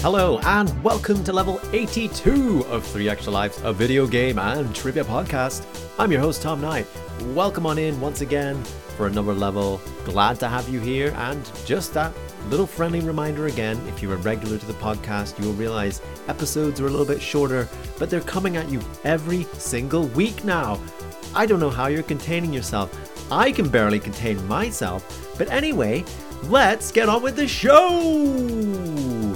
Hello and welcome to level 82 of 3 Extra Lives, a video game and trivia podcast. I'm your host Tom Knight. Welcome on in once again for another level. Glad to have you here, and just that little friendly reminder again, if you're a regular to the podcast, you'll realize episodes are a little bit shorter, but they're coming at you every single week now. I don't know how you're containing yourself. I can barely contain myself. But anyway, let's get on with the show!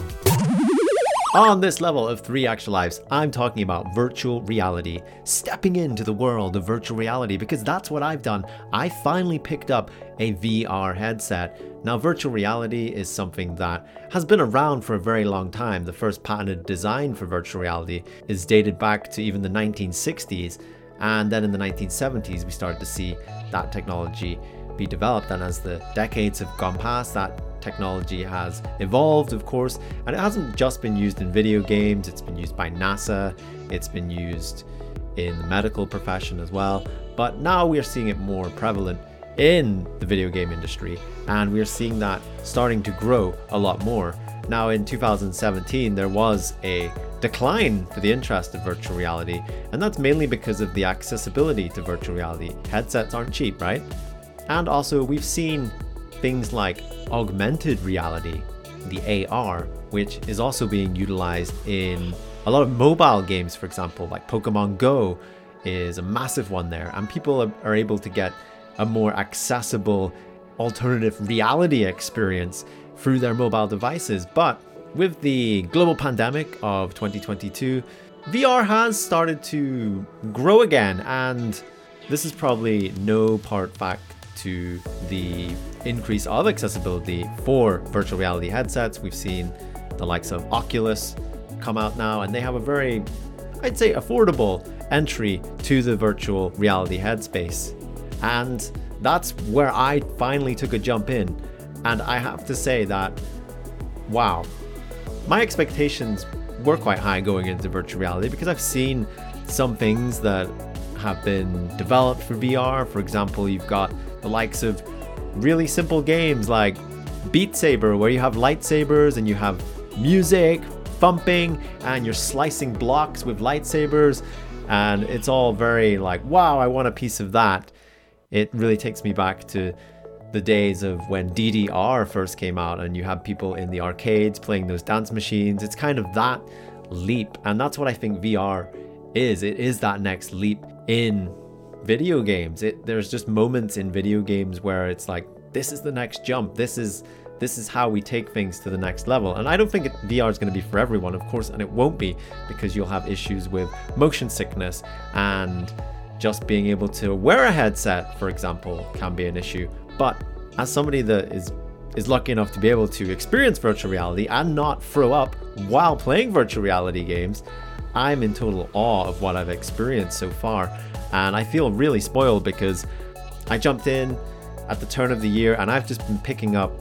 On this level of 3 Extra Lives, I'm talking about virtual reality, stepping into the world of virtual reality, because that's what I've done. I finally picked up a VR headset. Now, virtual reality is something that has been around for a very long time. The first patented design for virtual reality is dated back to even the 1960s, and then in the 1970s, we started to see that technology be developed, and as the decades have gone past, that technology has evolved, of course, and it hasn't just been used in video games. It's been used by NASA, it's been used in the medical profession as well, but now we are seeing it more prevalent in the video game industry, and we are seeing that starting to grow a lot more. Now in 2017 there was a decline for the interest of virtual reality, and that's mainly because of the accessibility to virtual reality. Headsets aren't cheap, right? And also we've seen things like augmented reality, the AR, which is also being utilized in a lot of mobile games, for example, like Pokemon Go is a massive one there, and people are able to get a more accessible alternative reality experience through their mobile devices. But with the global pandemic of 2022, VR has started to grow again, and this is probably no part fact to the increase of accessibility for virtual reality headsets. We've seen the likes of Oculus come out now, and they have a very, I'd say, affordable entry to the virtual reality headspace. And that's where I finally took a jump in. And I have to say that, wow, my expectations were quite high going into virtual reality, because I've seen some things that have been developed for VR. For example, you've got the likes of really simple games like Beat Saber, where you have lightsabers and you have music thumping and you're slicing blocks with lightsabers, and it's all very like, wow, I want a piece of that. It really takes me back to the days of when DDR first came out and you had people in the arcades playing those dance machines. It's kind of that leap, and that's what I think VR is. It is that next leap in video games. There's just moments in video games where it's like, this is the next jump. This is how we take things to the next level. And I don't think VR is going to be for everyone, of course, and it won't be, because you'll have issues with motion sickness, and just being able to wear a headset, for example, can be an issue. But as somebody that is lucky enough to be able to experience virtual reality and not throw up while playing virtual reality games, I'm in total awe of what I've experienced so far. And I feel really spoiled, because I jumped in at the turn of the year and I've just been picking up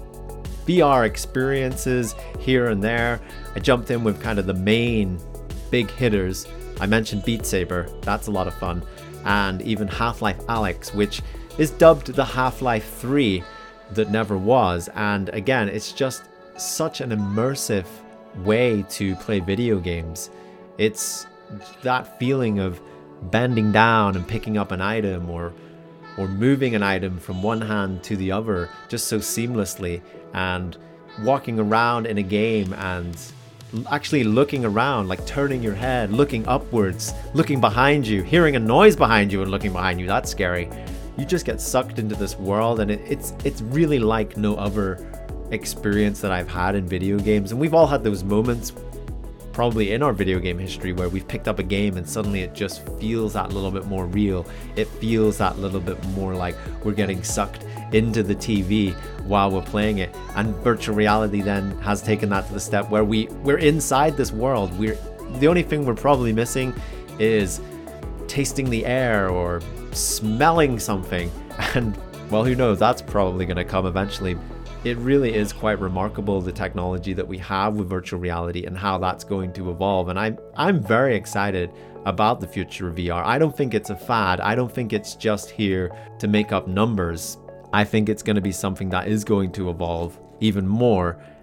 VR experiences here and there. I jumped in with kind of the main big hitters. I mentioned Beat Saber, that's a lot of fun. And even Half-Life Alyx, which is dubbed the Half-Life 3 that never was. And again, it's just such an immersive way to play video games. It's that feeling of bending down and picking up an item, or moving an item from one hand to the other just so seamlessly, and walking around in a game and actually looking around, like turning your head, looking upwards, looking behind you, hearing a noise behind you and looking behind you. That's scary. You just get sucked into this world, and it's really like no other experience that I've had in video games. And we've all had those moments probably in our video game history where we've picked up a game and suddenly it just feels that little bit more real. It feels that little bit more like we're getting sucked into the TV while we're playing it. And virtual reality then has taken that to the step where we're inside this world. The only thing we're probably missing is tasting the air or smelling something, and well, who knows, that's probably going to come eventually. It really is quite remarkable, the technology that we have with virtual reality and how that's going to evolve. And I'm very excited about the future of VR. I don't think it's a fad. I don't think it's just here to make up numbers. I think it's going to be something that is going to evolve even more,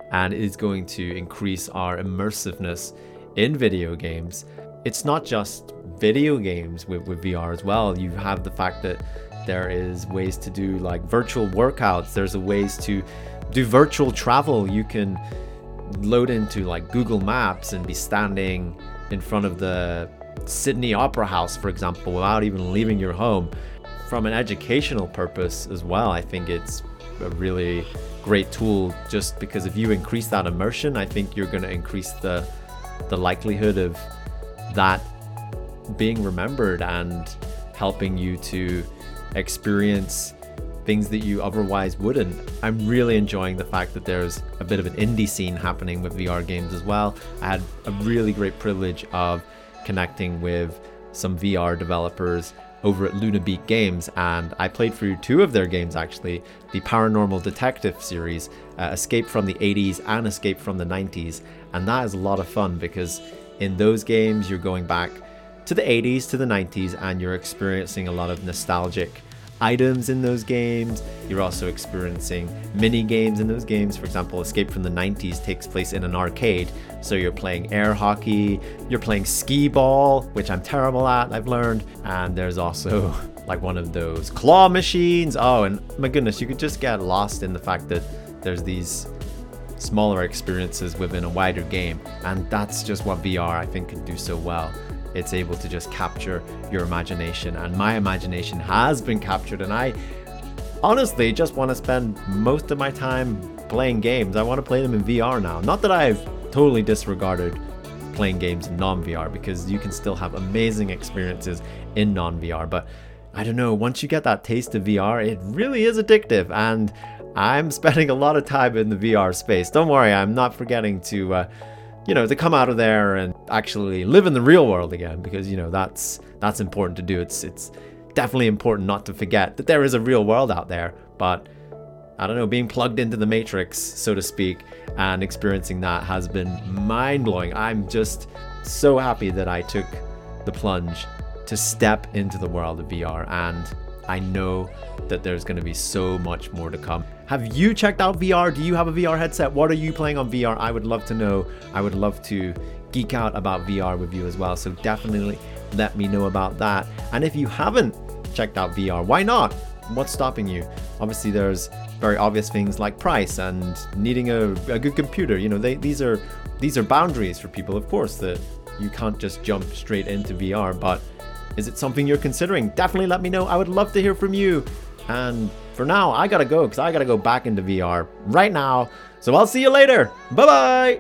and it is going to increase our immersiveness in video games. It's not just video games with VR as well. You have the fact that there is ways to do like virtual workouts. There's a ways to do virtual travel. You can load into like Google Maps and be standing in front of the Sydney Opera House, for example, without even leaving your home. From an educational purpose as well, I think it's a really great tool, just because if you increase that immersion, I think you're going to increase the likelihood of that being remembered and helping you to experience things that you otherwise wouldn't. I'm really enjoying the fact that there's a bit of an indie scene happening with VR games as well. I had a really great privilege of connecting with some VR developers over at Luna Beat Games, and I played through 2 of their games actually, the Paranormal Detective series, Escape from the 80s and Escape from the 90s, and that is a lot of fun because in those games you're going back to the 80s, to the 90s, and you're experiencing a lot of nostalgic items in those games. You're also experiencing mini games in those games. For example, Escape from the 90s takes place in an arcade, so you're playing air hockey, you're playing skee ball, which I'm terrible at, I've learned, and there's also like one of those claw machines. Oh, and my goodness, you could just get lost in the fact that there's these smaller experiences within a wider game, and that's just what VR I think can do so well. It's able to just capture your imagination, and my imagination has been captured, and I honestly just want to spend most of my time playing games. I want to play them in VR now. Not that I've totally disregarded playing games in non-VR, because you can still have amazing experiences in non-VR, but I don't know, once you get that taste of VR, it really is addictive, and I'm spending a lot of time in the VR space. Don't worry, I'm not forgetting to to come out of there and actually live in the real world again, because that's important to do. It's definitely important not to forget that there is a real world out there, but I don't know, being plugged into the matrix, so to speak, and experiencing that has been mind-blowing. I'm just so happy that I took the plunge to step into the world of VR, and I know that there's going to be so much more to come. Have you checked out VR? Do you have a VR headset? What are you playing on VR? I would love to know. I would love to geek out about VR with you as well. So definitely let me know about that. And if you haven't checked out VR, why not? What's stopping you? Obviously, there's very obvious things like price and needing a good computer. These are boundaries for people, of course, that you can't just jump straight into VR. But is it something you're considering? Definitely let me know. I would love to hear from you. And for now, I gotta go, because I gotta go back into VR right now. So I'll see you later. Bye-bye.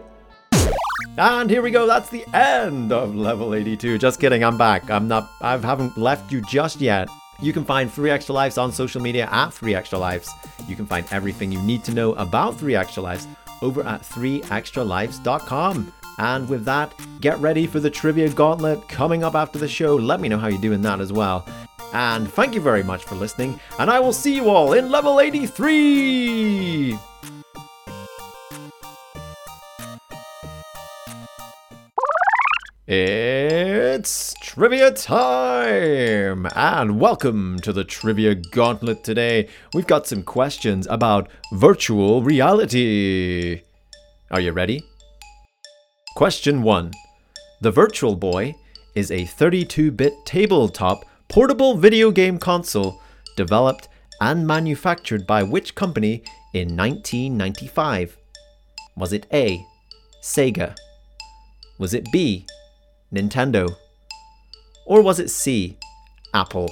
And here we go. That's the end of level 82. Just kidding. I'm back. I haven't left you just yet. You can find 3 Extra Lives on social media at 3 Extra Lives. You can find everything you need to know about 3 Extra Lives over at 3extralives.com. And with that, get ready for the Trivia Gauntlet coming up after the show. Let me know how you're doing that as well. And thank you very much for listening, and I will see you all in level 83! It's trivia time! And welcome to the Trivia Gauntlet today. We've got some questions about virtual reality. Are you ready? Question 1. The Virtual Boy is a 32-bit tabletop portable video game console developed and manufactured by which company in 1995? Was it A, Sega? Was it B, Nintendo? Or was it C, Apple?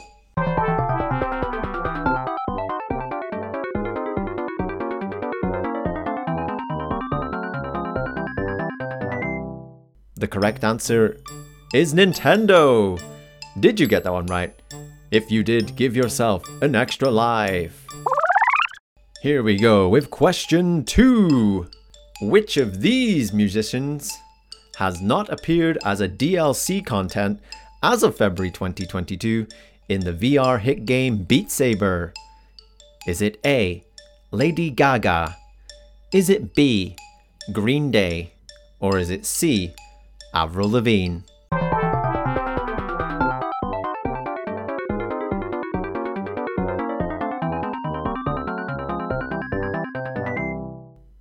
The correct answer is Nintendo. Did you get that one right? If you did, give yourself an extra life. Here we go with question 2. Which of these musicians has not appeared as a DLC content as of February 2022 in the VR hit game Beat Saber? Is it A, Lady Gaga? Is it B, Green Day? Or is it C, Avril Lavigne?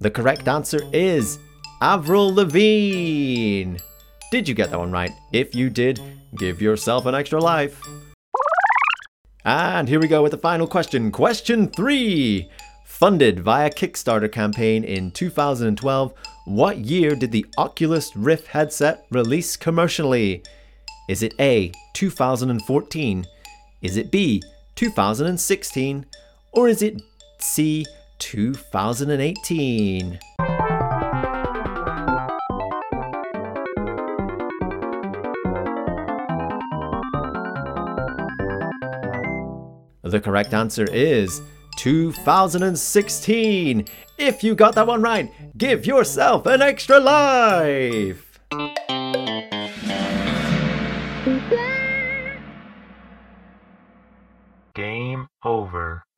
The correct answer is Avril Lavigne. Did you get that one right? If you did, give yourself an extra life. And here we go with the final question. Question 3. Funded via Kickstarter campaign in 2012, what year did the Oculus Rift headset release commercially? Is it A, 2014? Is it B, 2016? Or is it C, 2018? The correct answer is 2016. If you got that one right, give yourself an extra life. Game over.